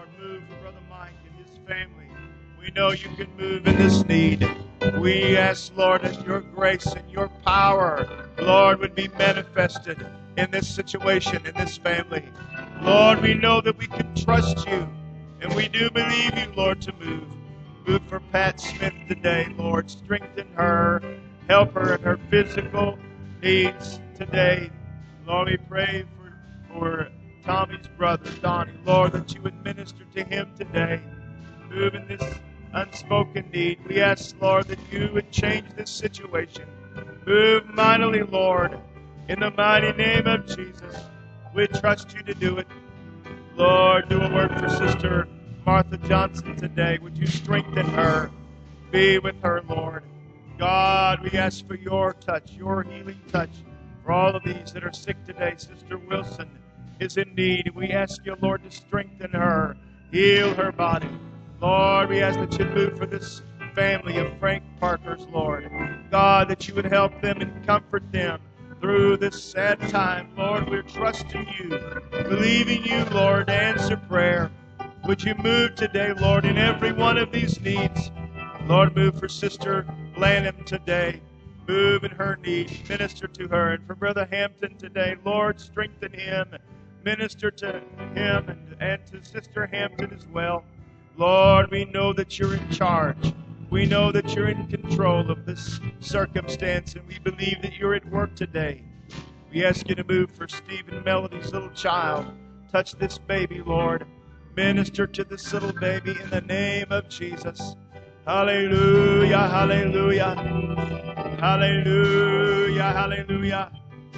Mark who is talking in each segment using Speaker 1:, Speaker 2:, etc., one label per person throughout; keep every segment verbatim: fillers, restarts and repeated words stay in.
Speaker 1: Lord, move for Brother Mike and his family. We know you can move in this need. We ask, Lord, that your grace and your power, Lord, would be manifested in this situation, in this family. Lord, we know that we can trust you, and we do believe you, Lord, to move. Move for Pat Smith today, Lord. Strengthen her. Help her in her physical needs today. Lord, we pray for, for Tommy's brother, Donnie. Lord, that you would minister to him today. Move in this unspoken need. We ask, Lord, that you would change this situation. Move mightily, Lord, in the mighty name of Jesus. We trust you to do it. Lord, do a work for Sister Martha Johnson today. Would you strengthen her? Be with her, Lord. God, we ask for your touch, your healing touch for all of these that are sick today. Sister Wilson is in need. We ask you, Lord, to strengthen her, heal her body. Lord, we ask that you move for this family of Frank Parkers, Lord. God, that you would help them and comfort them through this sad time. Lord, we're trusting you, believing you, Lord, to answer prayer. Would you move today, Lord, in every one of these needs? Lord, move for Sister Lanham today. Move in her need. Minister to her. And for Brother Hampton today, Lord, strengthen him. Minister to him and, and to Sister Hampton as well. Lord, we know that you're in charge. We know that you're in control of this circumstance, and we believe that you're at work today. We ask you to move for Stephen Melody's little child. Touch this baby, Lord. Minister to this little baby in the name of Jesus. Hallelujah, hallelujah, hallelujah, hallelujah.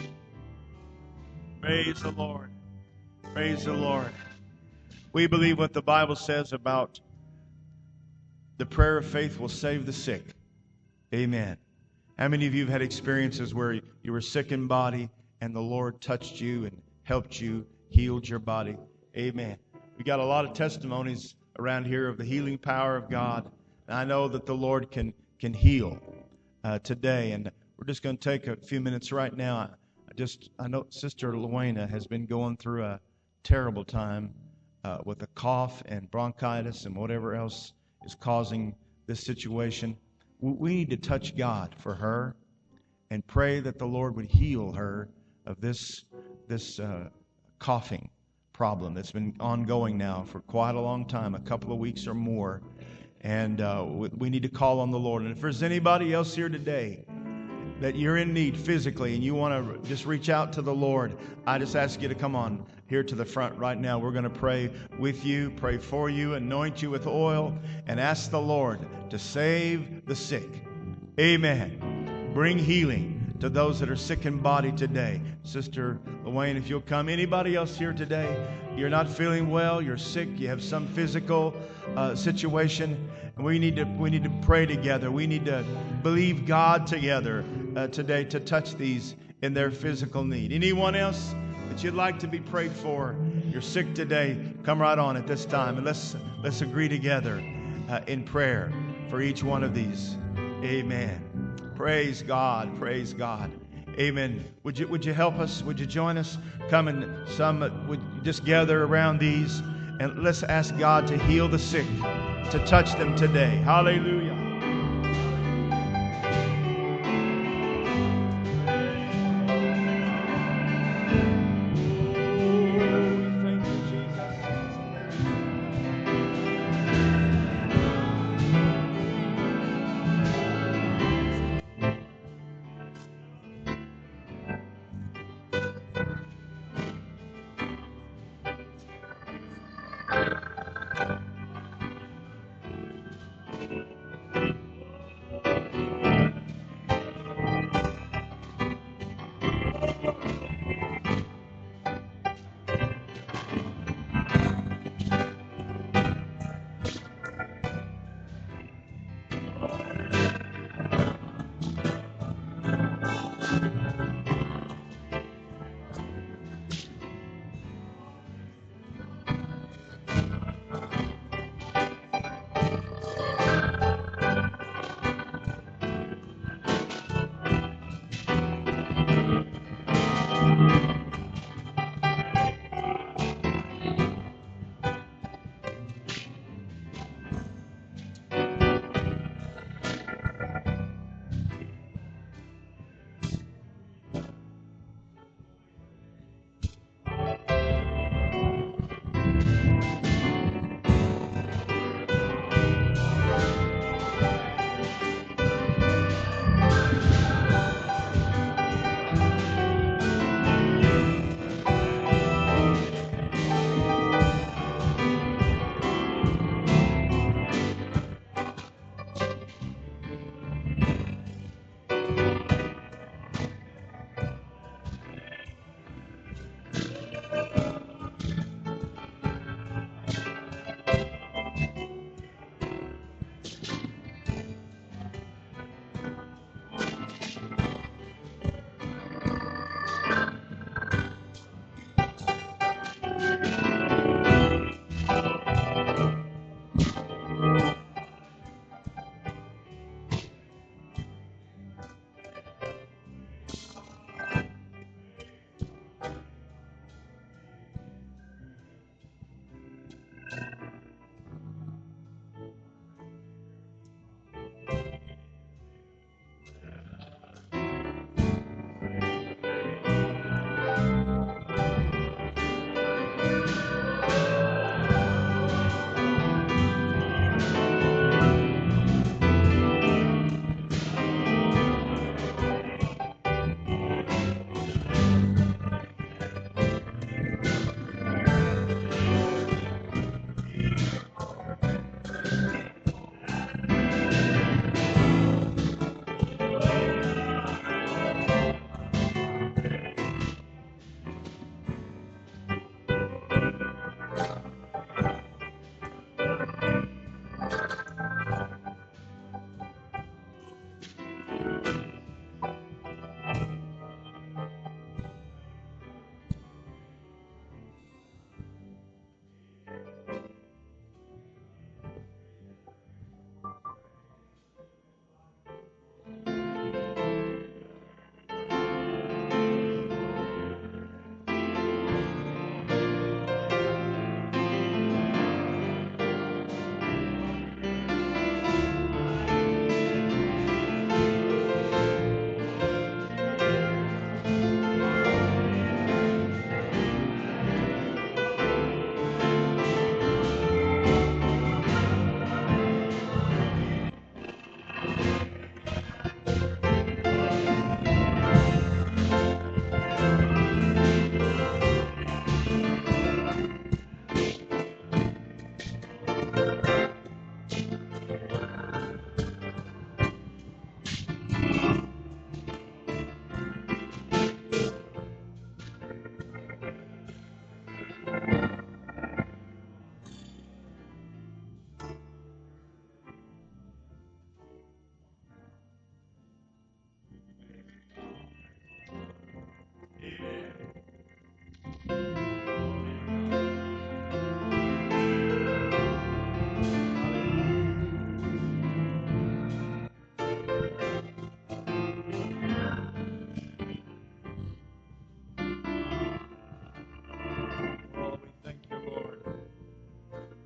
Speaker 1: Praise the Lord. Praise the Lord. We believe what the Bible says about the prayer of faith will save the sick. Amen. How many of you have had experiences where you were sick in body and the Lord touched you and helped you, healed your body? Amen. We got a lot of testimonies around here of the healing power of God. And I know that the Lord can can heal uh, today. And we're just going to take a few minutes right now. I, I just I know Sister Luana has been going through a terrible time uh, with a cough and bronchitis and whatever else is causing this situation. We need to touch God for her and pray that the Lord would heal her of this this uh, coughing problem that's been ongoing now for quite a long time, a couple of weeks or more. And uh, we need to call on the Lord. And if there's anybody else here today that you're in need physically and you want to just reach out to the Lord, I just ask you to come on here to the front right now. We're going to pray with you, pray for you, anoint you with oil, and ask the Lord to save the sick. Amen. Bring healing to those that are sick in body today. Sister Luane, if you'll come. Anybody else here today? You're not feeling well, you're sick, you have some physical uh, situation, and we need to we need to pray together. We need to believe God together uh, today to touch these in their physical need. Anyone else that you'd like to be prayed for? You're sick today, come right on at this time, and let's let's agree together uh, in prayer for each one of these. Amen. Praise God. Praise God. Amen. Would you would you help us? Would you join us? Come and some uh, would just gather around these, and let's ask God to heal the sick, to touch them today. Hallelujah.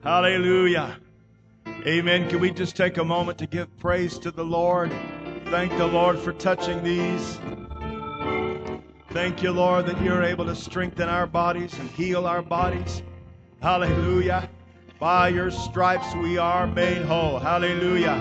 Speaker 1: Hallelujah. Amen. Can we just take a moment to give praise to the Lord? Thank the Lord for touching these. Thank you, Lord, that you're able to strengthen our bodies and heal our bodies. Hallelujah. By your stripes we are made whole. Hallelujah.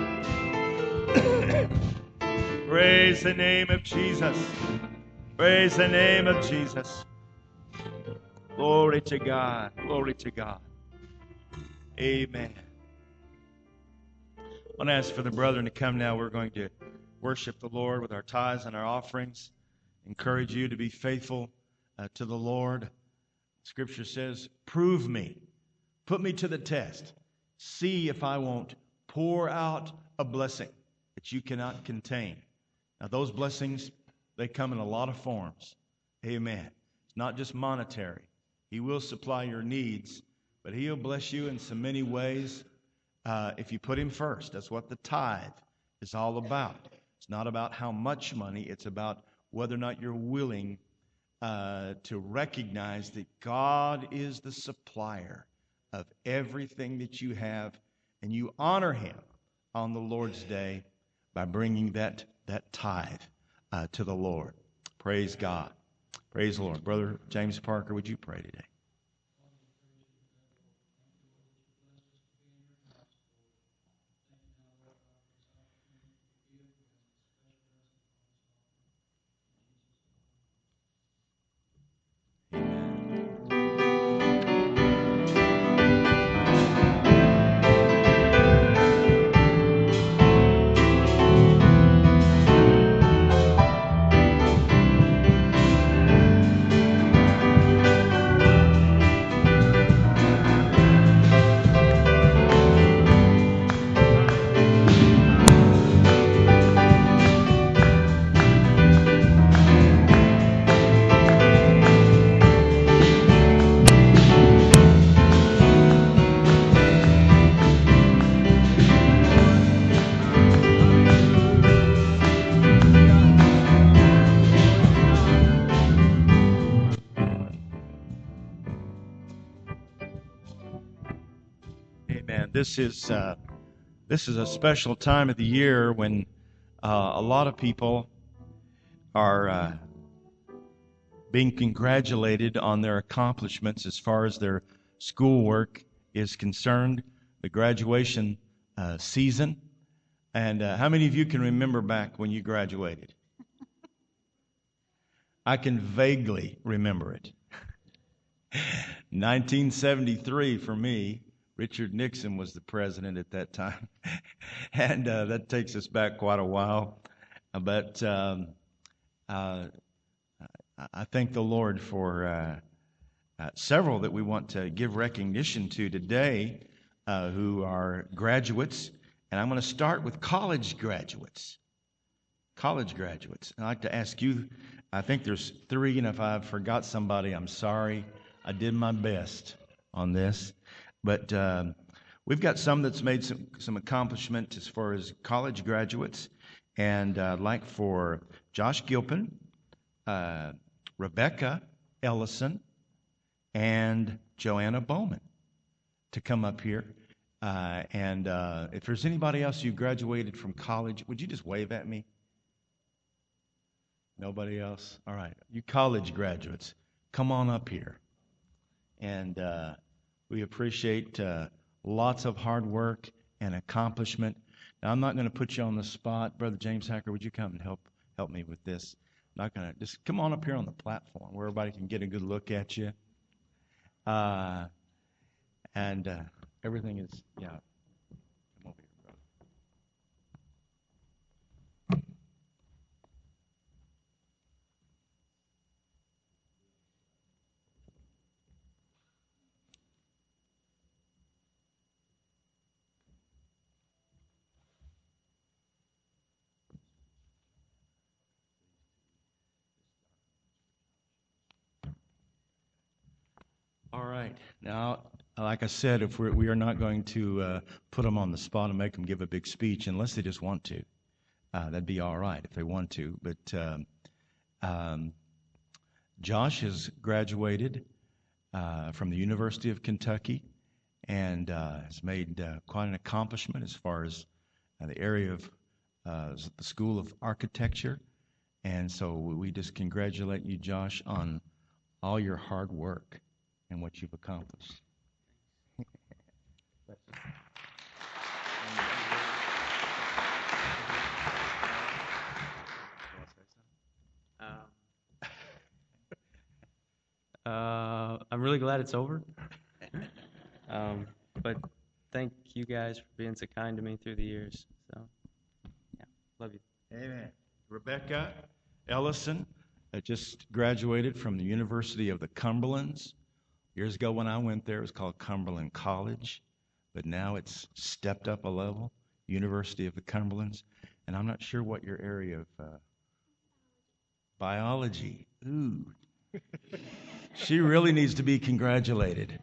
Speaker 1: Praise the name of Jesus. Praise the name of Jesus. Glory to God. Glory to God. Amen. I want to ask for the brethren to come now. We're going to worship the Lord with our tithes and our offerings. Encourage you to be faithful uh, to the Lord. Scripture says, prove me. Put me to the test. See if I won't pour out a blessing that you cannot contain. Now, those blessings, they come in a lot of forms. Amen. It's not just monetary. He will supply your needs, but He'll bless you in so many ways uh, if you put Him first. That's what the tithe is all about. It's not about how much money. It's about whether or not you're willing uh, to recognize that God is the supplier of everything that you have, and you honor Him on the Lord's day by bringing that, that tithe uh, to the Lord. Praise God. Praise the Lord. Brother James Parker, would you pray today? Amen. This is uh, this is a special time of the year when uh, a lot of people are uh, being congratulated on their accomplishments as far as their schoolwork is concerned, the graduation uh, season. And uh, how many of you can remember back when you graduated? I can vaguely remember it. nineteen seventy-three for me. Richard Nixon was the president at that time. and uh, that takes us back quite a while. But um, uh, I thank the Lord for uh, uh, several that we want to give recognition to today uh, who are graduates. And I'm going to start with college graduates. College graduates. I'd like to ask you, I think there's three, and if I forgot somebody, I'm sorry. I did my best on this. But uh, we've got some that's made some, some accomplishment as far as college graduates. And uh, I'd like for Josh Gilpin, uh, Rebecca Ellison, and Joanna Bowman to come up here. Uh, and uh, if there's anybody else you graduated from college, would you just wave at me? Nobody else? All right. You college graduates, come on up here. And uh, we appreciate uh, lots of hard work and accomplishment. Now, I'm not going to put you on the spot. Brother James Hacker, would you come and help help me with this? I'm not going to. Just come on up here on the platform where everybody can get a good look at you. Uh, and uh, everything is, yeah. Come over here, brother. All right. Now, like I said, if we're, we are not going to uh, put them on the spot and make them give a big speech unless they just want to. Uh, that'd be all right if they want to. But um, um, Josh has graduated uh, from the University of Kentucky, and uh, has made uh, quite an accomplishment as far as uh, the area of uh, the School of Architecture. And so we just congratulate you, Josh, on all your hard work and what you've accomplished.
Speaker 2: Uh, I'm really glad it's over. um, but thank you guys for being so kind to me through the years. So, yeah, love you.
Speaker 1: Amen. Rebecca Ellison uh, just graduated from the University of the Cumberlands. Years ago when I went there, it was called Cumberland College, but now it's stepped up a level, University of the Cumberlands. And I'm not sure what your area of uh, biology. Ooh. She really needs to be congratulated.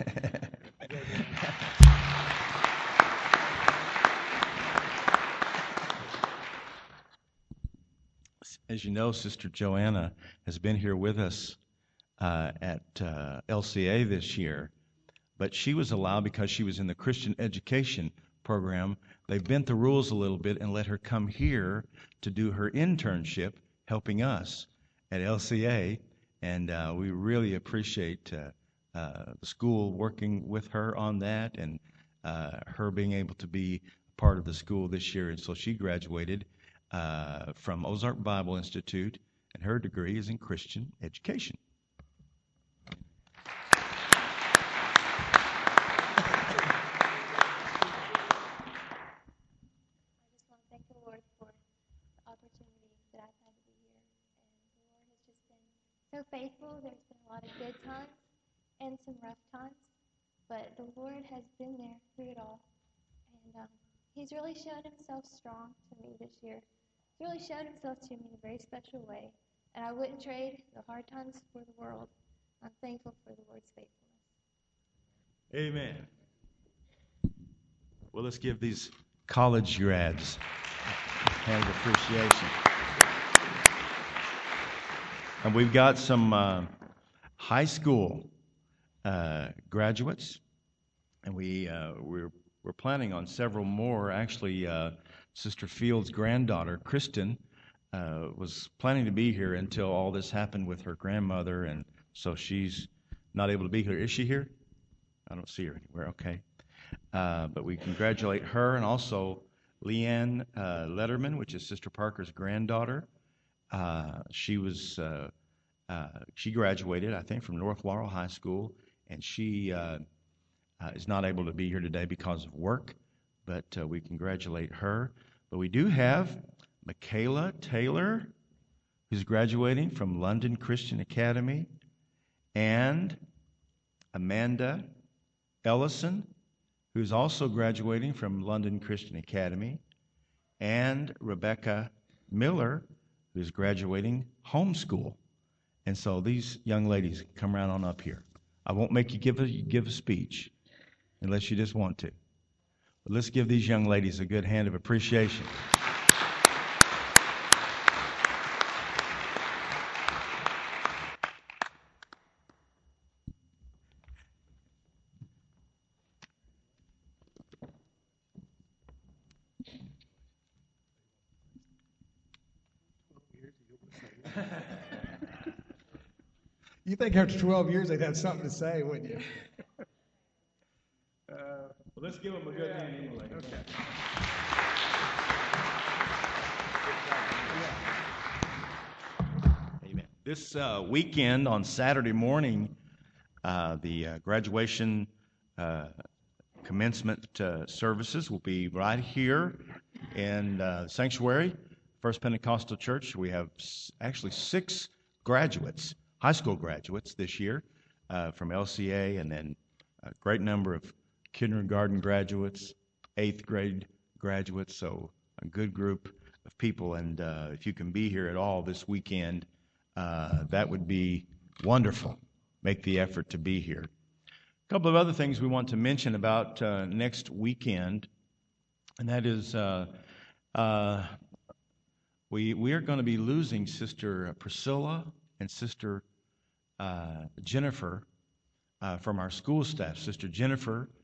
Speaker 1: As you know, Sister Joanna has been here with us uh, at uh, L C A this year, but she was allowed because she was in the Christian education program. They bent the rules a little bit and let her come here to do her internship helping us at L C A, and uh, we really appreciate uh, uh, the school working with her on that and uh, her being able to be part of the school this year. And so she graduated uh, from Ozark Bible Institute, and her degree is in Christian education.
Speaker 3: So faithful. There's been a lot of good times and some rough times, but the Lord has been there through it all, and um, He's really shown Himself strong to me this year. He's really shown Himself to me in a very special way, and I wouldn't trade the hard times for the world. I'm thankful for the Lord's faithfulness.
Speaker 1: Amen. Well, let's give these college grads a hand of appreciation. And we've got some uh, high school uh, graduates, and we uh, we're we're planning on several more. Actually, uh, Sister Field's granddaughter, Kristen, uh, was planning to be here until all this happened with her grandmother, and so she's not able to be here. Is she here? I don't see her anywhere. Okay, uh, but we congratulate her, and also Leanne uh, Letterman, which is Sister Parker's granddaughter. Uh, she was uh, uh, she graduated, I think, from North Laurel High School, and she uh, uh, is not able to be here today because of work, but uh, we congratulate her. But we do have Michaela Taylor, who's graduating from London Christian Academy, and Amanda Ellison, who's also graduating from London Christian Academy, and Rebecca Miller, who's graduating homeschool. And so these young ladies come around on up here. I won't make you give a, give a speech unless you just want to. But let's give these young ladies a good hand of appreciation.
Speaker 4: You think after twelve years they'd have something to say, wouldn't you?
Speaker 1: Uh, well, let's give them a good hand anyway. Okay. Amen. This uh, weekend on Saturday morning, uh, the uh, graduation uh, commencement uh, services will be right here in uh, the sanctuary, First Pentecostal Church. We have s- actually six graduates, high school graduates this year uh, from L C A, and then a great number of kindergarten graduates, eighth grade graduates, so a good group of people. And uh, if you can be here at all this weekend, uh, that would be wonderful. Make the effort to be here. A couple of other things we want to mention about uh, next weekend, and that is uh, uh, we we are going to be losing Sister Priscilla and Sister uh, Jennifer uh, from our school staff. Sister Jennifer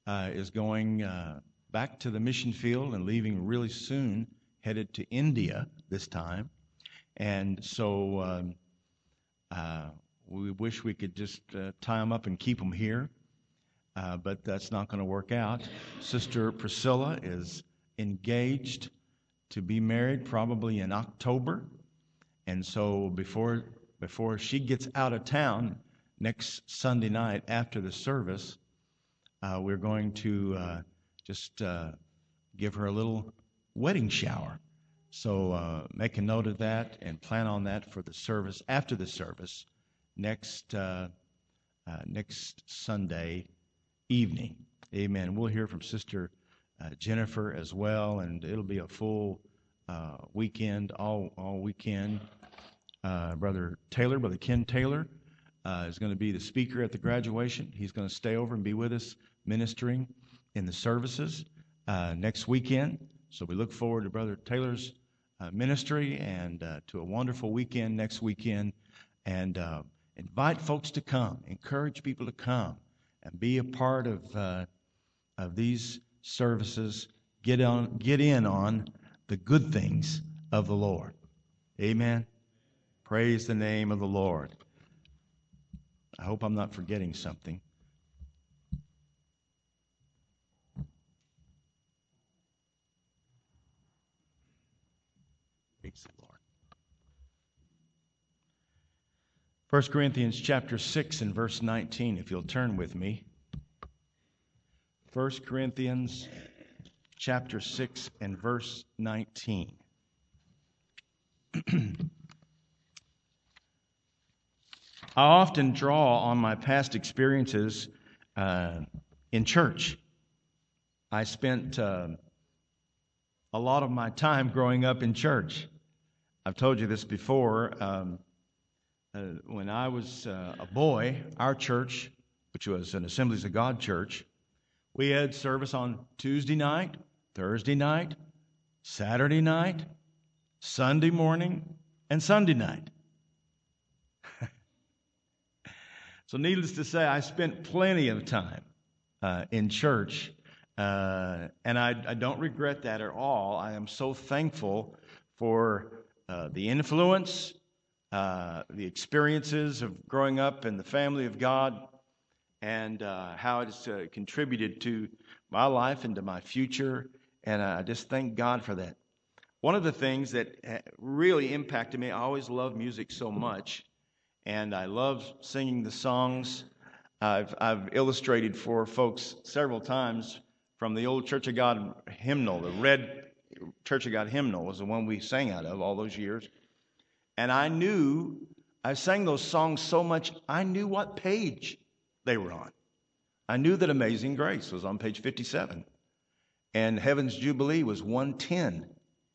Speaker 1: uh, is going uh, back to the mission field and leaving really soon, headed to India this time. And so um, uh, we wish we could just uh, tie them up and keep them here, uh, but that's not going to work out. Sister Priscilla is engaged to be married probably in October. And so before before she gets out of town next Sunday night after the service, uh, we're going to uh, just uh, give her a little wedding shower. So uh, make a note of that and plan on that for the service, after the service, next uh, uh, next Sunday evening. Amen. We'll hear from Sister uh, Jennifer as well, and it'll be a full uh, weekend, all all weekend. Uh, Brother Taylor, Brother Ken Taylor, uh, is going to be the speaker at the graduation. He's going to stay over and be with us ministering in the services uh, next weekend. So we look forward to Brother Taylor's uh, ministry and uh, to a wonderful weekend next weekend. And uh, invite folks to come, encourage people to come and be a part of uh, of these services. Get on, get in on the good things of the Lord. Amen. Praise the name of the Lord. I hope I'm not forgetting something. Praise the Lord. First Corinthians chapter six and verse nineteen, if you'll turn with me. First Corinthians chapter six and verse nineteen. I often draw on my past experiences uh, in church. I spent uh, a lot of my time growing up in church. I've told you this before. Um, uh, when I was uh, a boy, our church, which was an Assemblies of God church, we had service on Tuesday night, Thursday night, Saturday night, Sunday morning, and Sunday night. So needless to say, I spent plenty of time uh, in church, uh, and I, I don't regret that at all. I am so thankful for uh, the influence, uh, the experiences of growing up in the family of God, and uh, how it's uh, contributed to my life and to my future, and I just thank God for that. One of the things that really impacted me, I always loved music so much, and I love singing the songs. I've, I've illustrated for folks several times from the old Church of God hymnal. The red Church of God hymnal was the one we sang out of all those years. And I knew, I sang those songs so much, I knew what page they were on. I knew that Amazing Grace was on page fifty-seven. And Heaven's Jubilee was one ten.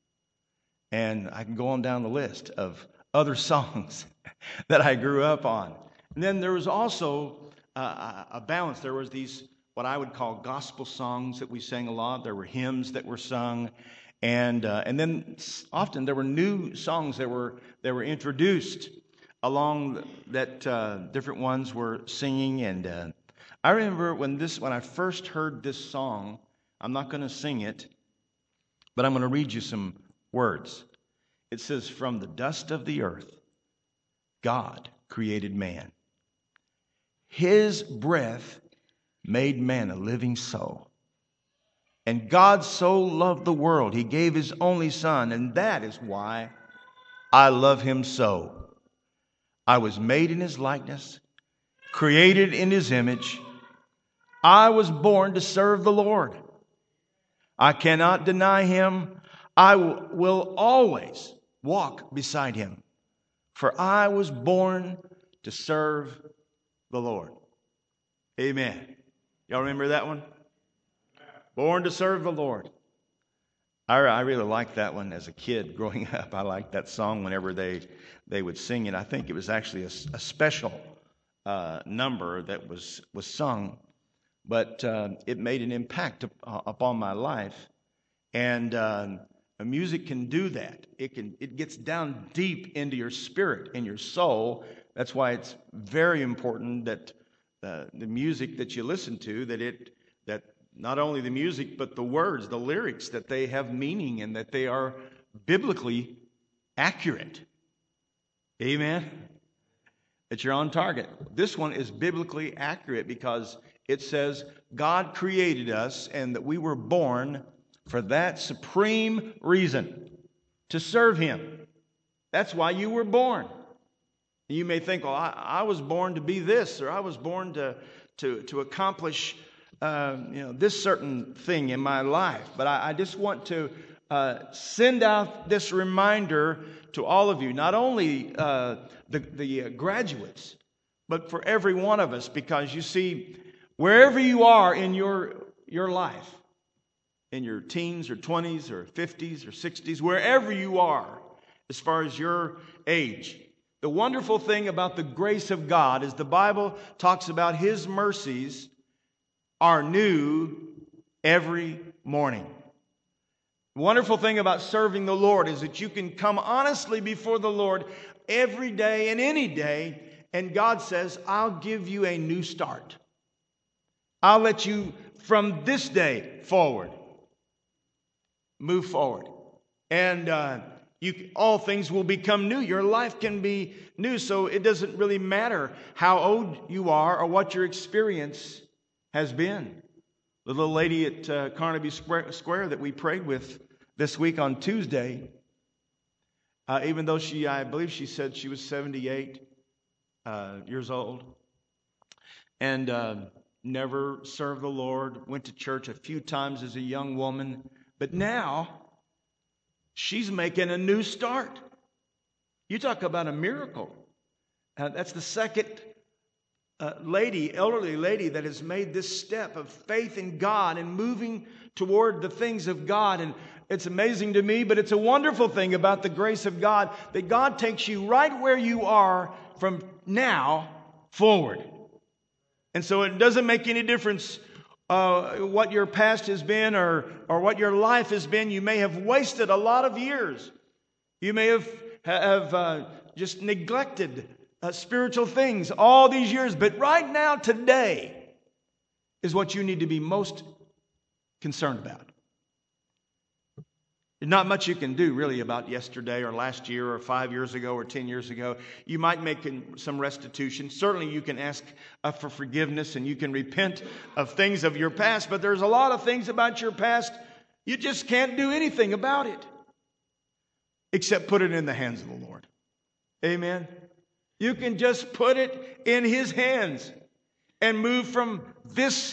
Speaker 1: And I can go on down the list of other songs that I grew up on. And then there was also uh, a balance. There was these, what I would call gospel songs that we sang a lot. There were hymns that were sung. And uh, and then often there were new songs that were that were introduced along that uh, different ones were singing. And uh, I remember when this when I first heard this song, I'm not going to sing it, but I'm going to read you some words. It says, "From the dust of the earth, God created man. His breath made man a living soul. And God so loved the world, he gave his only son, and that is why I love him so. I was made in his likeness, created in his image. I was born to serve the Lord. I cannot deny him. I w- will always walk beside him. For I was born to serve the Lord." Amen. Y'all remember that one? Born to serve the Lord. I, I really liked that one as a kid growing up. I liked that song whenever they, they would sing it. I think it was actually a, a special uh, number that was, was sung, but uh, it made an impact up, uh, upon my life. And uh, music can do that. It can. It gets down deep into your spirit and your soul. That's why it's very important that uh, the music that you listen to, that it that not only the music, but the words, the lyrics, that they have meaning and that they are biblically accurate. Amen? That you're on target. This one is biblically accurate because it says God created us and that we were born for that supreme reason, to serve Him. That's why you were born. You may think, well, I, I was born to be this, or I was born to, to, to accomplish uh, you know, this certain thing in my life. But I, I just want to uh, send out this reminder to all of you, not only uh, the, the uh, graduates, but for every one of us, because you see, wherever you are in your, your life, in your teens or twenties or fifties or sixties, wherever you are as far as your age, the wonderful thing about the grace of God is the Bible talks about His mercies are new every morning. The wonderful thing about serving the Lord is that you can come honestly before the Lord every day and any day, and God says, I'll give you a new start. I'll let you from this day forward move forward. And uh, you, all things will become new. Your life can be new, so it doesn't really matter how old you are or what your experience has been. The little lady at uh, Carnaby Square, Square that we prayed with this week on Tuesday, uh, even though she, I believe she said she was seventy-eight uh, years old and uh, never served the Lord, went to church a few times as a young woman, but now she's making a new start. You talk about a miracle. Uh, that's the second uh, lady, elderly lady, that has made this step of faith in God and moving toward the things of God. And it's amazing to me, but it's a wonderful thing about the grace of God that God takes you right where you are from now forward. And so it doesn't make any difference uh, what your past has been or, or what your life has been. You may have wasted a lot of years. You may have, have uh, just neglected uh, spiritual things all these years. But right now, today, is what you need to be most concerned about. There's not much you can do really about yesterday or last year or five years ago or ten years ago. You might make some restitution. Certainly you can ask uh, for forgiveness and you can repent of things of your past. But there's a lot of things about your past you just can't do anything about it except put it in the hands of the Lord. Amen. You can just put it in His hands and move from this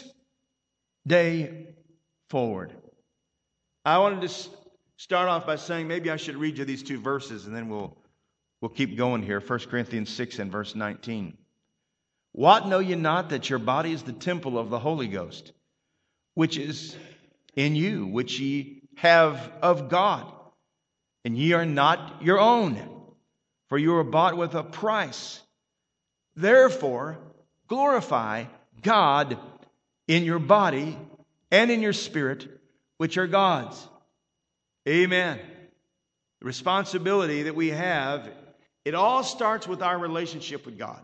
Speaker 1: day forward. I wanted to start off by saying maybe I should read you these two verses and then we'll we'll keep going here. First Corinthians six and verse nineteen. What know ye not that your body is the temple of the Holy Ghost, which is in you, which ye have of God, and ye are not your own, for you are bought with a price. Therefore, glorify God in your body and in your spirit, which are God's. Amen. The responsibility that we have, it all starts with our relationship with God.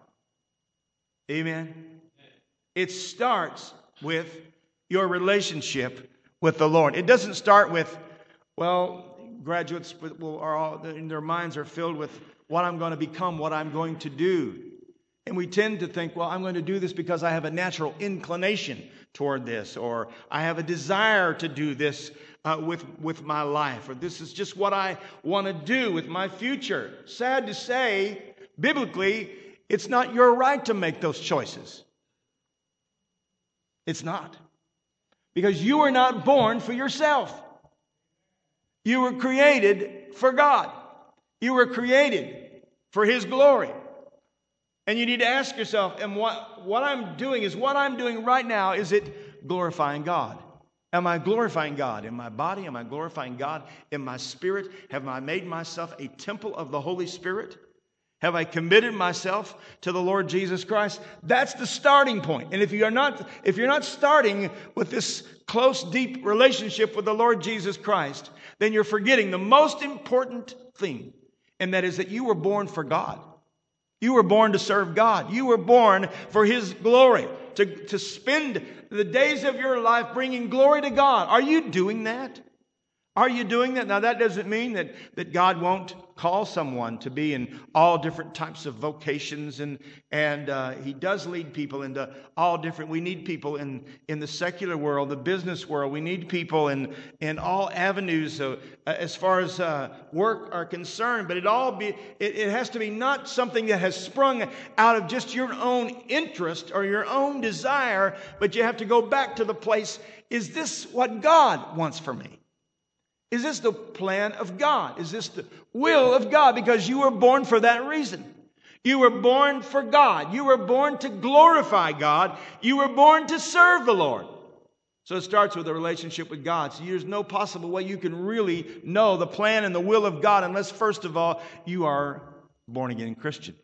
Speaker 1: Amen. It starts with your relationship with the Lord. It doesn't start with, well, graduates will, are all, in their minds are filled with what I'm going to become, what I'm going to do. And we tend to think, well, I'm going to do this because I have a natural inclination toward this, or I have a desire to do this uh, with, with my life, or this is just what I want to do with my future. Sad to say, biblically, it's not your right to make those choices. It's not. Because you were not born for yourself. You were created for God. You were created for His glory. And you need to ask yourself, and what, what I'm doing is what I'm doing right now, is it glorifying God? Am I glorifying God in my body? Am I glorifying God in my spirit? Have I made myself a temple of the Holy Spirit? Have I committed myself to the Lord Jesus Christ? That's the starting point. And if you are not, if you're not starting with this close, deep relationship with the Lord Jesus Christ, then you're forgetting the most important thing, and that is that you were born for God. You were born to serve God. You were born for His glory. to, to spend the days of your life bringing glory to God. Are you doing that? Are you doing that? Now, that doesn't mean that, that God won't call someone to be in all different types of vocations, and and uh, He does lead people into all different. We need people in, in the secular world, the business world. We need people in in all avenues of, uh, as far as uh, work are concerned. But it all be it, it has to be not something that has sprung out of just your own interest or your own desire, but you have to go back to the place: is this what God wants for me? Is this the plan of God? Is this the will of God? Because you were born for that reason. You were born for God. You were born to glorify God. You were born to serve the Lord. So it starts with a relationship with God. So there's no possible way you can really know the plan and the will of God unless, first of all, you are born again Christian.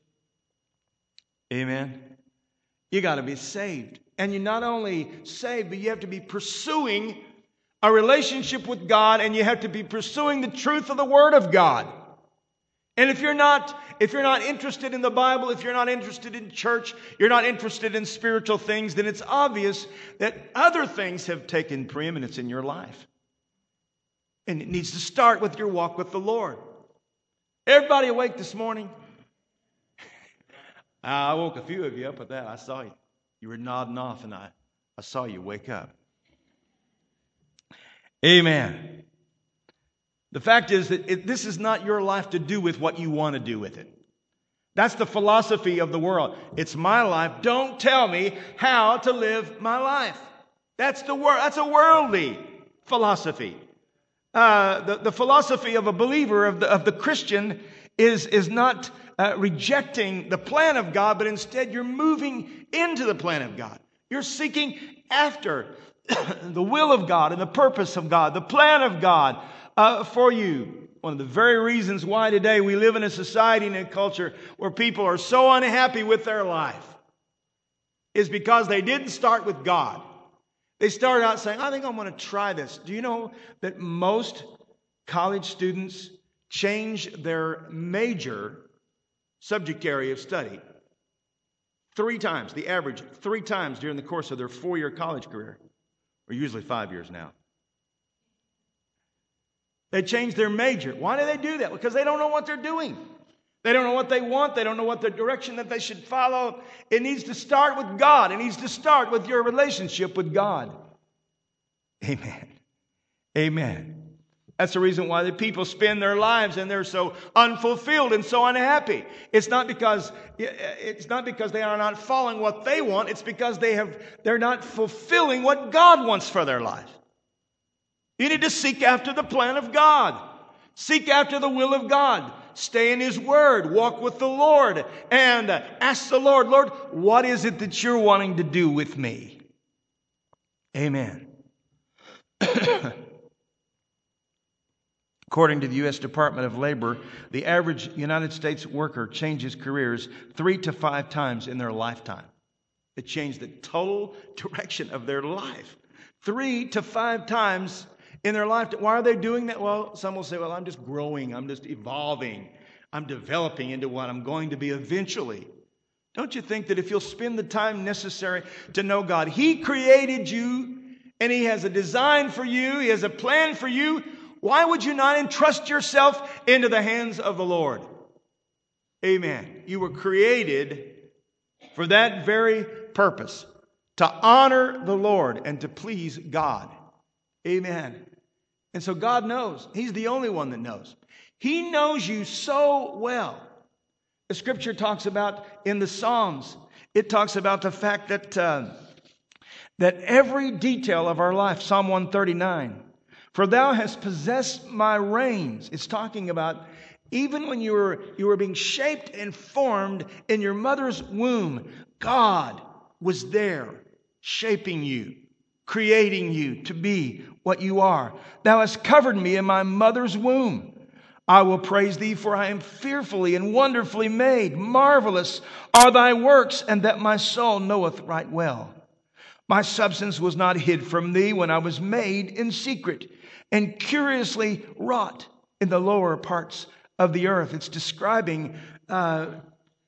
Speaker 1: Amen. You got to be saved. And you're not only saved, but you have to be pursuing a relationship with God, and you have to be pursuing the truth of the Word of God. And if you're not, if you're not interested in the Bible, if you're not interested in church, you're not interested in spiritual things, then it's obvious that other things have taken preeminence in your life. And it needs to start with your walk with the Lord. Everybody awake this morning? I woke a few of you up with that. I saw you. You were nodding off, and I, I saw you wake up. Amen. The fact is that it, this is not your life to do with what you want to do with it. That's the philosophy of the world. It's my life. Don't tell me how to live my life. That's the wor- That's a worldly philosophy. Uh, the, the philosophy of a believer, of the, of the Christian, is, is not uh, rejecting the plan of God, but instead you're moving into the plan of God. You're seeking after the will of God and the purpose of God, the plan of God uh, for you. One of the very reasons why today we live in a society and a culture where people are so unhappy with their life is because they didn't start with God. They started out saying, I think I'm going to try this. Do you know that most college students change their major subject area of study three times, the average, three times during the course of their four-year college career? Or usually five years now. They change their major. Why do they do that? Because they don't know what they're doing. They don't know what they want. They don't know what the direction that they should follow. It needs to start with God. It needs to start with your relationship with God. Amen. Amen. That's the reason why the people spend their lives and they're so unfulfilled and so unhappy. It's not because it's not because they are not following what they want. It's because they have they're not fulfilling what God wants for their life. You need to seek after the plan of God. Seek after the will of God. Stay in His Word. Walk with the Lord. And ask the Lord, Lord, what is it that you're wanting to do with me? Amen. According to the U S Department of Labor, the average United States worker changes careers three to five times in their lifetime. They change the total direction of their life. Three to five times in their lifetime. Why are they doing that? Well, some will say, well, I'm just growing. I'm just evolving. I'm developing into what I'm going to be eventually. Don't you think that if you'll spend the time necessary to know God, He created you and He has a design for you. He has a plan for you. Why would you not entrust yourself into the hands of the Lord? Amen. You were created for that very purpose, to honor the Lord and to please God. Amen. And so God knows. He's the only one that knows. He knows you so well. The Scripture talks about in the Psalms, it talks about the fact that, uh, that every detail of our life, Psalm one thirty-nine, for thou hast possessed my reins. It's talking about even when you were, you were being shaped and formed in your mother's womb, God was there shaping you, creating you to be what you are. Thou hast covered me in my mother's womb. I will praise thee, for I am fearfully and wonderfully made. Marvelous are thy works, and that my soul knoweth right well. My substance was not hid from thee when I was made in secret and curiously wrought in the lower parts of the earth. It's describing uh,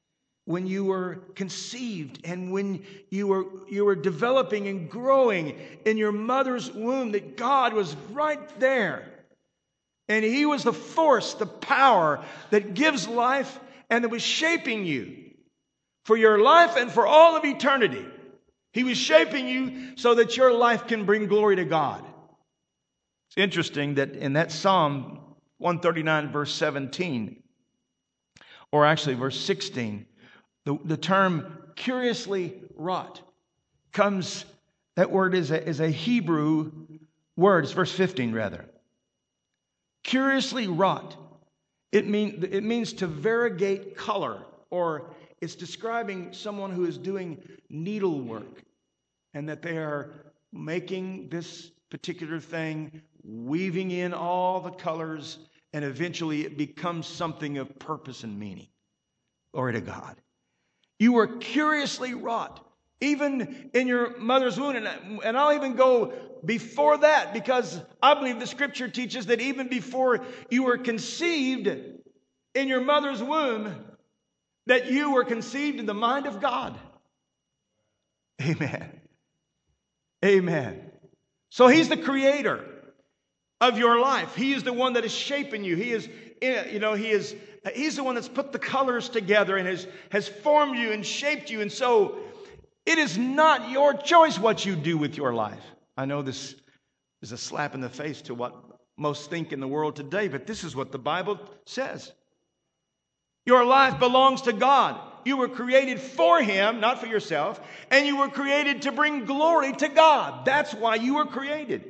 Speaker 1: when you were conceived and when you were, you were developing and growing in your mother's womb, that God was right there. And He was the force, the power that gives life and that was shaping you for your life and for all of eternity. He was shaping you so that your life can bring glory to God. It's interesting that in that Psalm one thirty-nine, verse seventeen, or actually verse sixteen, the, the term curiously wrought comes, that word is a, is a Hebrew word. It's verse fifteen, rather. Curiously wrought. It, mean, it means to variegate color, or it's describing someone who is doing needlework and that they are making this particular thing, weaving in all the colors, and eventually it becomes something of purpose and meaning. Glory to God. You were curiously wrought, even in your mother's womb. And, and I'll even go before that, because I believe the Scripture teaches that even before you were conceived in your mother's womb, that you were conceived in the mind of God. Amen. Amen. So He's the creator of your life. He is the one that is shaping you. He is, you know, He is, He's the one that's put the colors together and has, has formed you and shaped you. And so it is not your choice what you do with your life. I know this is a slap in the face to what most think in the world today, but this is what the Bible says. Your life belongs to God. You were created for Him, not for yourself, and you were created to bring glory to God. That's why you were created.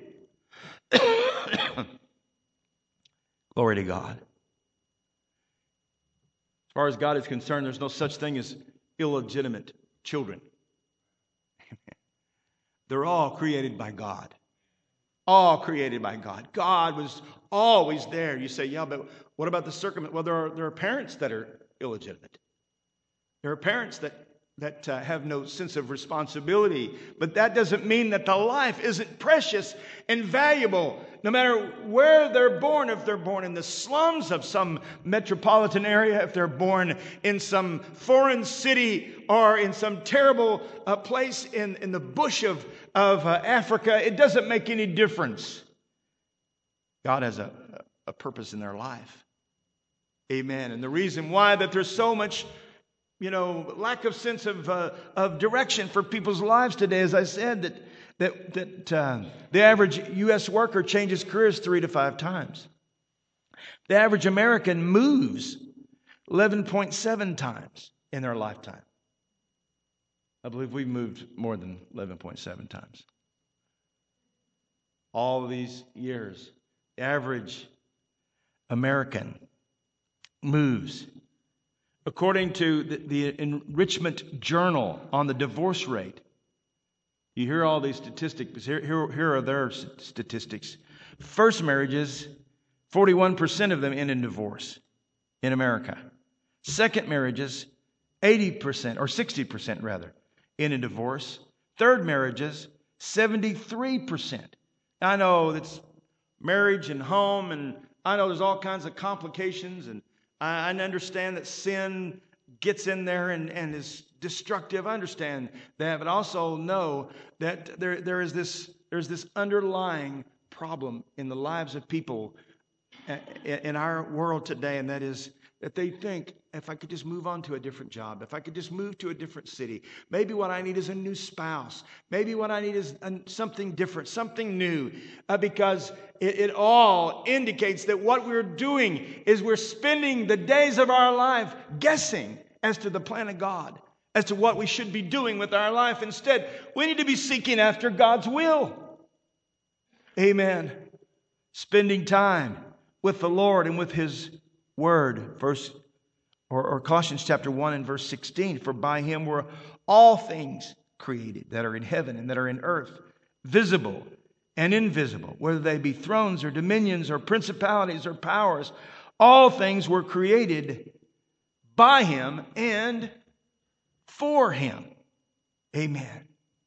Speaker 1: Glory to God. As far as God is concerned, there's no such thing as illegitimate children. They're all created by God. All created by God. God was always there. You say, yeah, but what about the circumstance? Well, there are, there are parents that are illegitimate. There are parents that, that uh, have no sense of responsibility. But that doesn't mean that the life isn't precious and valuable. No matter where they're born, if they're born in the slums of some metropolitan area, if they're born in some foreign city or in some terrible uh, place in, in the bush of, of uh, Africa, it doesn't make any difference. God has a, a purpose in their life. Amen. And the reason why that there's so much, you know, lack of sense of uh, of direction for people's lives today, as I said, that that that uh, the average U S worker changes careers three to five times. The average American moves eleven point seven times in their lifetime. I believe we've moved more than eleven point seven times. All of these years, the average American moves. According to the, the Enrichment Journal on the divorce rate, you hear all these statistics. Here, here, here are their statistics. First marriages, forty-one percent of them end in divorce in America. Second marriages, eighty percent, or sixty percent rather, end in divorce. Third marriages, seventy-three percent. I know that's marriage and home, and I know there's all kinds of complications, and I understand that sin gets in there and, and is destructive. I understand that, but also know that there, there is this, there's this underlying problem in the lives of people in our world today, and that is that they think, if I could just move on to a different job, if I could just move to a different city, maybe what I need is a new spouse. Maybe what I need is something different, something new, uh, because it, it all indicates that what we're doing is we're spending the days of our life guessing as to the plan of God, as to what we should be doing with our life. Instead, we need to be seeking after God's will. Amen. Spending time with the Lord and with His Word. Verse or, or Colossians chapter one and verse sixteen. For by Him were all things created that are in heaven and that are in earth, visible and invisible, whether they be thrones or dominions or principalities or powers. All things were created by Him and for Him. Amen.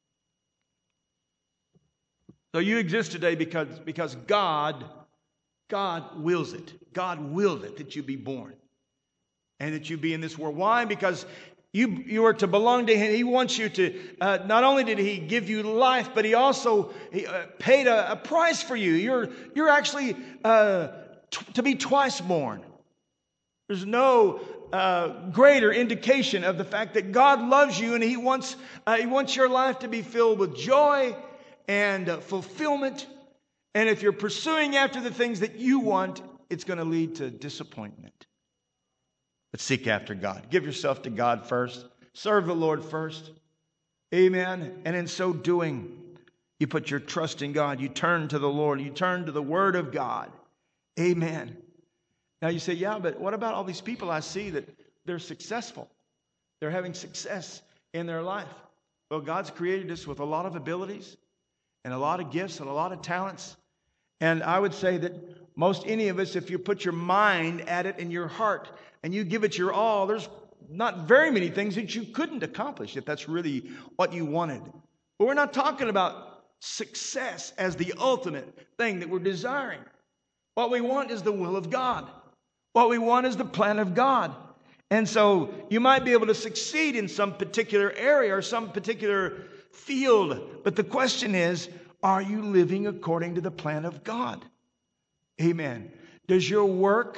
Speaker 1: So you exist today because, because God, God wills it. God willed it that you be born and that you be in this world. Why? Because You, you are to belong to Him. He wants you to, uh, not only did He give you life, but He also he, uh, paid a, a price for you. You're, you're actually uh, t- to be twice born. There's no uh, greater indication of the fact that God loves you and He wants, uh, He wants your life to be filled with joy and uh, fulfillment. And if you're pursuing after the things that you want, it's going to lead to disappointment. But seek after God. Give yourself to God first. Serve the Lord first. Amen. And in so doing, you put your trust in God. You turn to the Lord. You turn to the Word of God. Amen. Now you say, yeah, but what about all these people I see that they're successful? They're having success in their life. Well, God's created us with a lot of abilities and a lot of gifts and a lot of talents. And I would say that most any of us, if you put your mind at it and your heart and you give it your all, there's not very many things that you couldn't accomplish if that's really what you wanted. But we're not talking about success as the ultimate thing that we're desiring. What we want is the will of God. What we want is the plan of God. And so you might be able to succeed in some particular area or some particular field. But the question is, are you living according to the plan of God? Amen. Does your work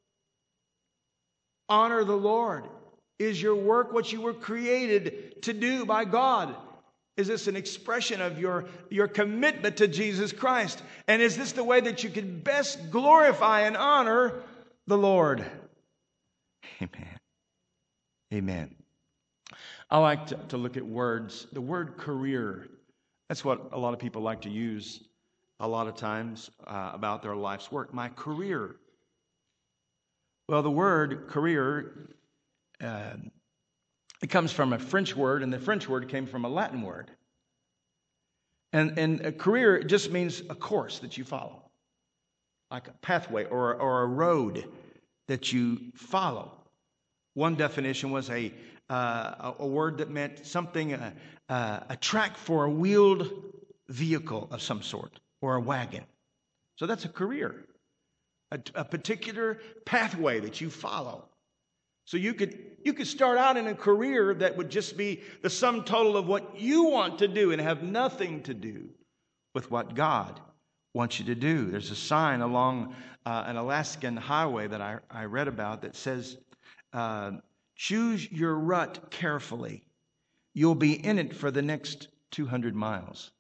Speaker 1: honor the Lord? Is your work what you were created to do by God? Is this an expression of your, your commitment to Jesus Christ? And is this the way that you can best glorify and honor the Lord? Amen. Amen. I like to, to look at words. The word career, that's what a lot of people like to use a lot of times uh, about their life's work. My career. Well, the word career, uh, it comes from a French word, and the French word came from a Latin word. And, and a career just means a course that you follow, like a pathway or, or a road that you follow. One definition was a, uh, a word that meant something, uh, uh, a track for a wheeled vehicle of some sort, or a wagon. So that's a career, a, a particular pathway that you follow. So you could you could start out in a career that would just be the sum total of what you want to do and have nothing to do with what God wants you to do. There's a sign along uh, an Alaskan highway that I, I read about that says, uh, choose your rut carefully. You'll be in it for the next two hundred miles.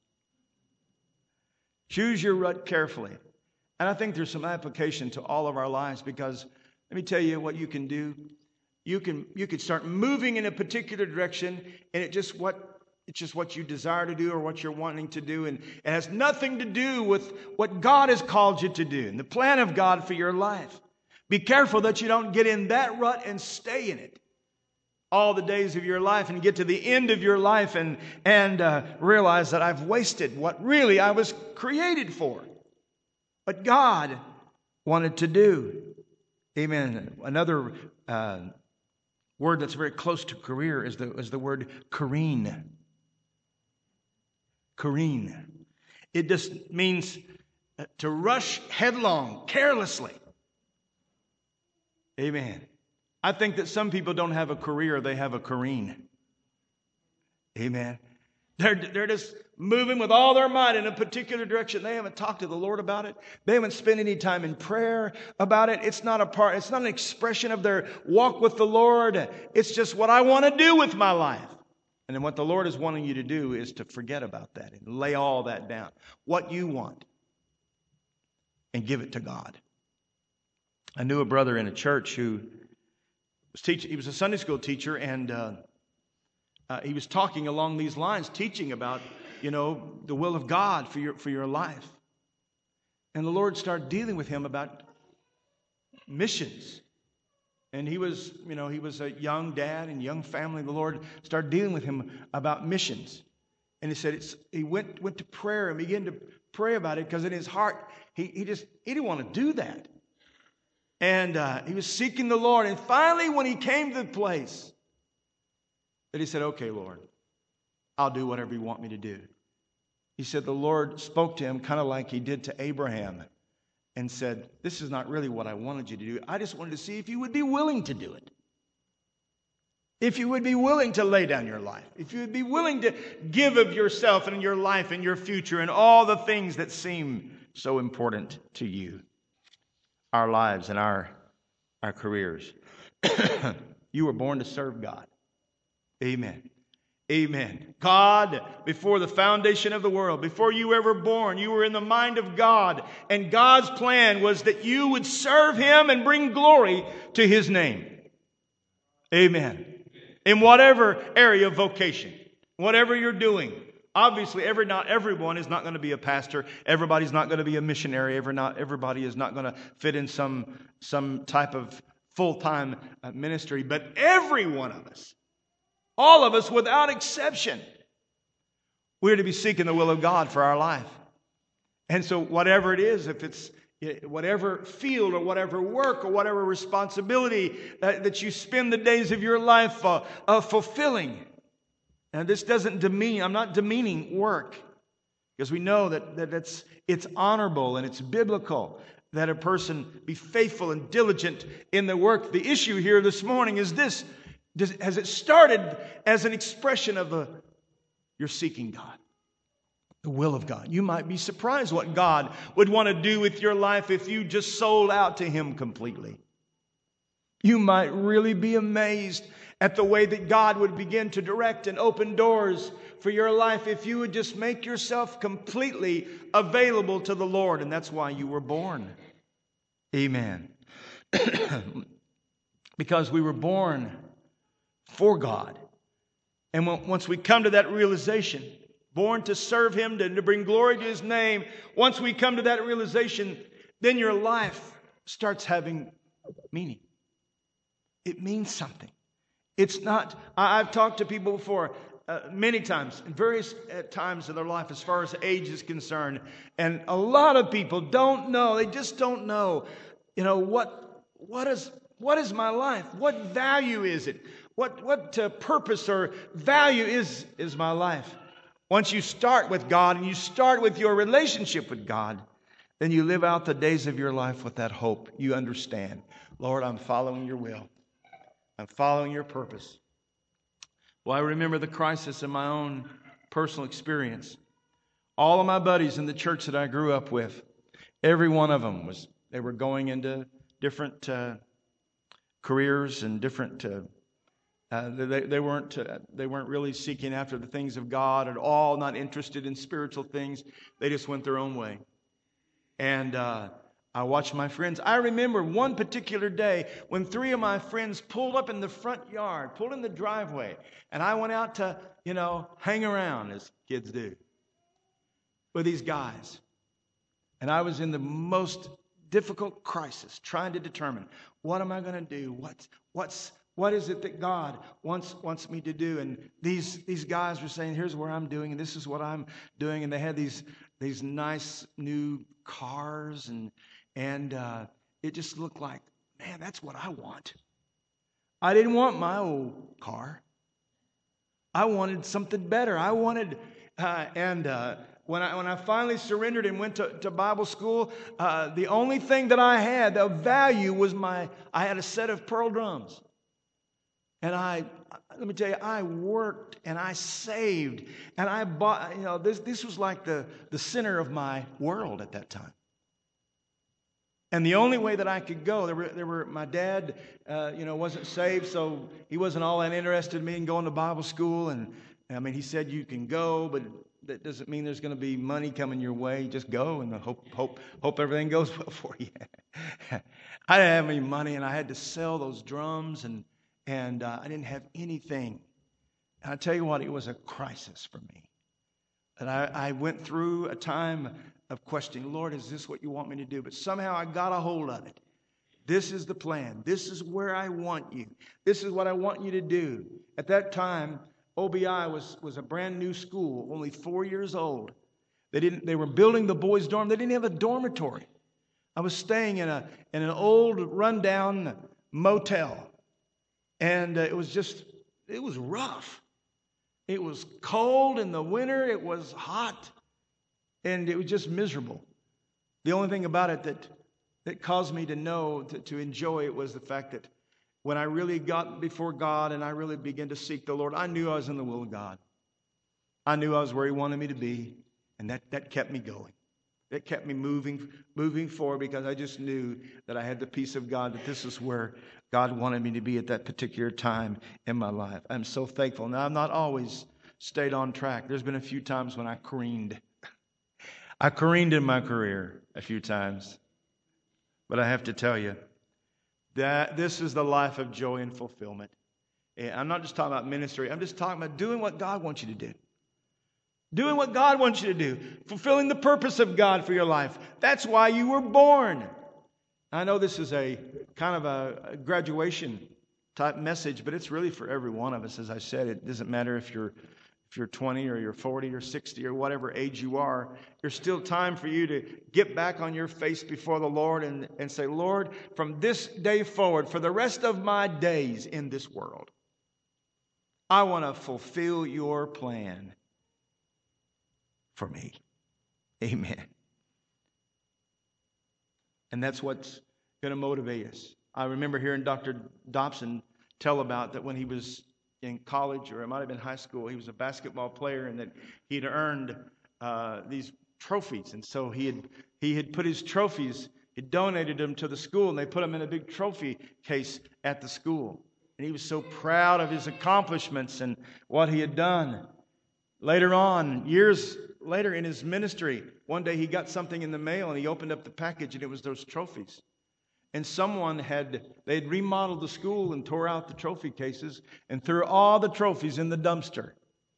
Speaker 1: Choose your rut carefully. And I think there's some application to all of our lives, because let me tell you what you can do. You can you can start moving in a particular direction, and it just what it's just what you desire to do or what you're wanting to do, and it has nothing to do with what God has called you to do and the plan of God for your life. Be careful that you don't get in that rut and stay in it all the days of your life and get to the end of your life and and uh, realize that I've wasted what really I was created for, what God wanted to do. Amen. Another uh, word that's very close to career is the is the word careen. Careen. It just means to rush headlong, carelessly. Amen. I think that some people don't have a career, they have a careen. Amen. They're, they're just moving with all their might in a particular direction. They haven't talked to the Lord about it. They haven't spent any time in prayer about it. It's not a part, it's not an expression of their walk with the Lord. It's just what I want to do with my life. And then what the Lord is wanting you to do is to forget about that and lay all that down. What you want. And give it to God. I knew a brother in a church who was teaching. He was a Sunday school teacher, and uh, uh, he was talking along these lines, teaching about, you know, the will of God for your for your life. And the Lord started dealing with him about missions. And he was, you know, he was a young dad and young family. The Lord started dealing with him about missions. And he said it's, he went went to prayer and began to pray about it, because in his heart he he just he didn't want to do that. And uh, he was seeking the Lord. And finally, when he came to the place that he said, okay, Lord, I'll do whatever you want me to do. He said the Lord spoke to him kind of like he did to Abraham and said, this is not really what I wanted you to do. I just wanted to see if you would be willing to do it. If you would be willing to lay down your life, if you would be willing to give of yourself and your life and your future and all the things that seem so important to you, our lives and our, our careers. You were born to serve God. Amen. Amen. God, before the foundation of the world, before you were ever born, you were in the mind of God. And God's plan was that you would serve Him and bring glory to His name. Amen. In whatever area of vocation, whatever you're doing. Obviously, every not everyone is not going to be a pastor. Everybody's not going to be a missionary. Every not everybody is not going to fit in some some type of full-time ministry. But every one of us, all of us without exception, we're to be seeking the will of God for our life. And so whatever it is, if it's whatever field or whatever work or whatever responsibility uh, that you spend the days of your life uh, uh, fulfilling. And this doesn't demean, I'm not demeaning work, because we know that, that it's, it's honorable and it's biblical that a person be faithful and diligent in the work. The issue here this morning is this: does, has it started as an expression of the, you're seeking God? The will of God. You might be surprised what God would want to do with your life if you just sold out to Him completely. You might really be amazed at the way that God would begin to direct and open doors for your life if you would just make yourself completely available to the Lord. And that's why you were born. Amen. Because we were born for God. And once we come to that realization, born to serve Him, to, to bring glory to His name. Once we come to that realization, then your life starts having meaning. It means something. It's not, I, I've talked to people before, uh, many times, in various uh, times in their life as far as age is concerned. And a lot of people don't know, they just don't know, you know, what, what is, what is my life? What value is it? What, what uh, purpose or value is, is my life? Once you start with God and you start with your relationship with God, then you live out the days of your life with that hope. You understand, Lord, I'm following your will. I'm following your purpose. Well, I remember the crisis in my own personal experience. All of my buddies in the church that I grew up with, every one of them was, they were going into different uh, careers and different uh, Uh, they, they weren't uh, they weren't really seeking after the things of God at all, not interested in spiritual things. They just went their own way. And uh, I watched my friends. I remember one particular day when three of my friends pulled up in the front yard, pulled in the driveway, and I went out to, you know, hang around, as kids do, with these guys. And I was in the most difficult crisis, trying to determine, what am I going to do? What's what's What is it that God wants wants me to do? And these these guys were saying, here's where I'm doing, and this is what I'm doing. And they had these these nice new cars, and and uh, it just looked like, man, that's what I want. I didn't want my old car. I wanted something better. I wanted, uh, and uh, when I when I finally surrendered and went to, to Bible school, uh, the only thing that I had of value was my I had a set of pearl drums. And I, let me tell you, I worked and I saved and I bought, you know, this, this was like the, the center of my world at that time. And the only way that I could go, there were, there were my dad, uh, you know, wasn't saved, so he wasn't all that interested in me in going to Bible school. And I mean, he said, you can go, but that doesn't mean there's going to be money coming your way. Just go and hope, hope, hope everything goes well for you. I didn't have any money, and I had to sell those drums, and And uh, I didn't have anything. And I tell you what, it was a crisis for me. And I, I went through a time of questioning, Lord, is this what you want me to do? But somehow I got a hold of it. This is the plan. This is where I want you. This is what I want you to do. At that time, O B I was, was a brand new school, only four years old. They didn't. They were building the boys' dorm. They didn't have a dormitory. I was staying in a in an old, rundown motel. And uh, it was just, it was rough. It was cold in the winter. It was hot. And it was just miserable. The only thing about it that, that caused me to know, to, to enjoy it, was the fact that when I really got before God and I really began to seek the Lord, I knew I was in the will of God. I knew I was where He wanted me to be, and that, that kept me going. It kept me moving, moving forward because I just knew that I had the peace of God, that this is where God wanted me to be at that particular time in my life. I'm so thankful. Now, I've not always stayed on track. There's been a few times when I careened. I careened in my career a few times. But I have to tell you that this is the life of joy and fulfillment. And I'm not just talking about ministry. I'm just talking about doing what God wants you to do. Doing what God wants you to do. Fulfilling the purpose of God for your life. That's why you were born. I know this is a kind of a graduation type message, but it's really for every one of us. As I said, it doesn't matter if you're if you're twenty or you're forty or sixty or whatever age you are. There's still time for you to get back on your face before the Lord and, and say, Lord, from this day forward, for the rest of my days in this world, I want to fulfill your plan for me. Amen. And that's what's going to motivate us. I remember hearing Doctor Dobson tell about that when he was in college, or it might have been high school, he was a basketball player, and that he had earned uh, these trophies. And so he had he had put his trophies, he donated them to the school, and they put them in a big trophy case at the school. And he was so proud of his accomplishments and what he had done. Later on, years later in his ministry, one day he got something in the mail and he opened up the package and it was those trophies. And someone had, they had remodeled the school and tore out the trophy cases and threw all the trophies in the dumpster.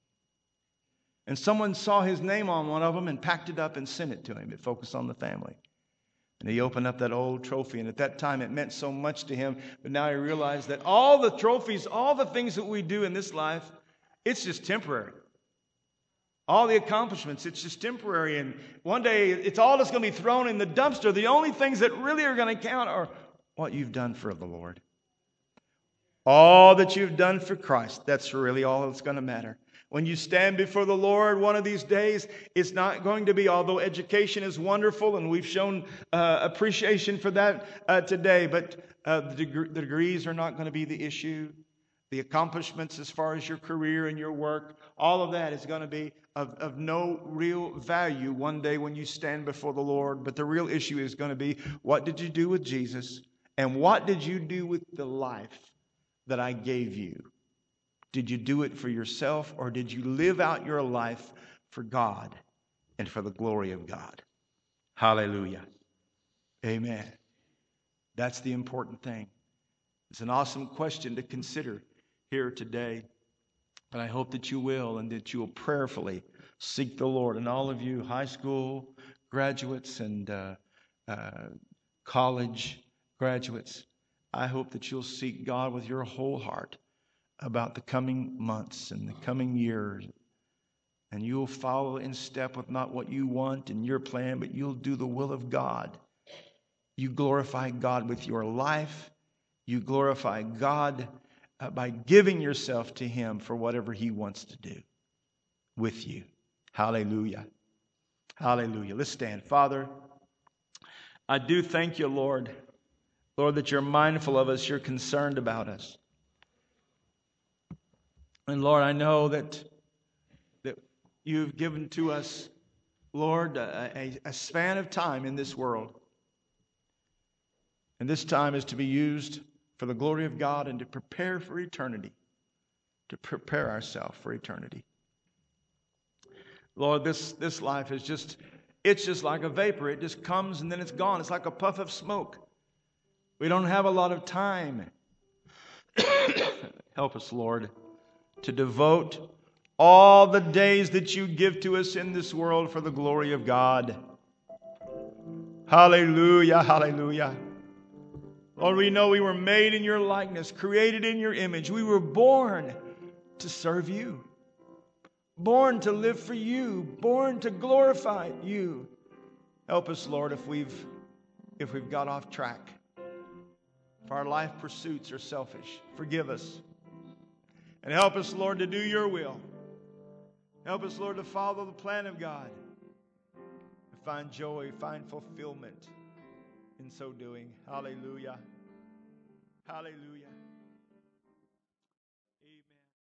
Speaker 1: And someone saw his name on one of them and packed it up and sent it to him. It focused on the family. And he opened up that old trophy, and at that time it meant so much to him. But now he realized that all the trophies, all the things that we do in this life, it's just temporary. All the accomplishments, it's just temporary. And one day, it's all just going to be thrown in the dumpster. The only things that really are going to count are what you've done for the Lord. All that you've done for Christ, that's really all that's going to matter. When you stand before the Lord one of these days, it's not going to be, although education is wonderful, and we've shown uh, appreciation for that uh, today, but uh, the, deg- the degrees are not going to be the issue. The accomplishments as far as your career and your work, all of that is going to be of, of no real value one day when you stand before the Lord. But the real issue is going to be, what did you do with Jesus? And what did you do with the life that I gave you? Did you do it for yourself, or did you live out your life for God and for the glory of God? Hallelujah. Amen. That's the important thing. It's an awesome question to consider here today. And I hope that you will, and that you will prayerfully seek the Lord. And all of you high school graduates and uh, uh, college graduates, I hope that you'll seek God with your whole heart about the coming months and the coming years. And you'll follow in step with not what you want and your plan, but you'll do the will of God. You glorify God with your life. You glorify God uh, by giving yourself to Him for whatever He wants to do with you. Hallelujah. Hallelujah. Let's stand. Father, I do thank you, Lord. Lord, that you're mindful of us. You're concerned about us. And Lord, I know that, that you've given to us, Lord, a, a, a span of time in this world. And this time is to be used for the glory of God and to prepare for eternity. To prepare ourselves for eternity. Lord, this, this life is just, it's just like a vapor. It just comes and then it's gone. It's like a puff of smoke. We don't have a lot of time. Help us, Lord, to devote all the days that you give to us in this world for the glory of God. Hallelujah, hallelujah. Lord, we know we were made in your likeness, created in your image. We were born to serve you, born to live for you, born to glorify you. Help us, Lord, if we've if we've got off track, if our life pursuits are selfish. Forgive us. And help us, Lord, to do your will. Help us, Lord, to follow the plan of God, to find joy, find fulfillment in so doing. Hallelujah. Hallelujah.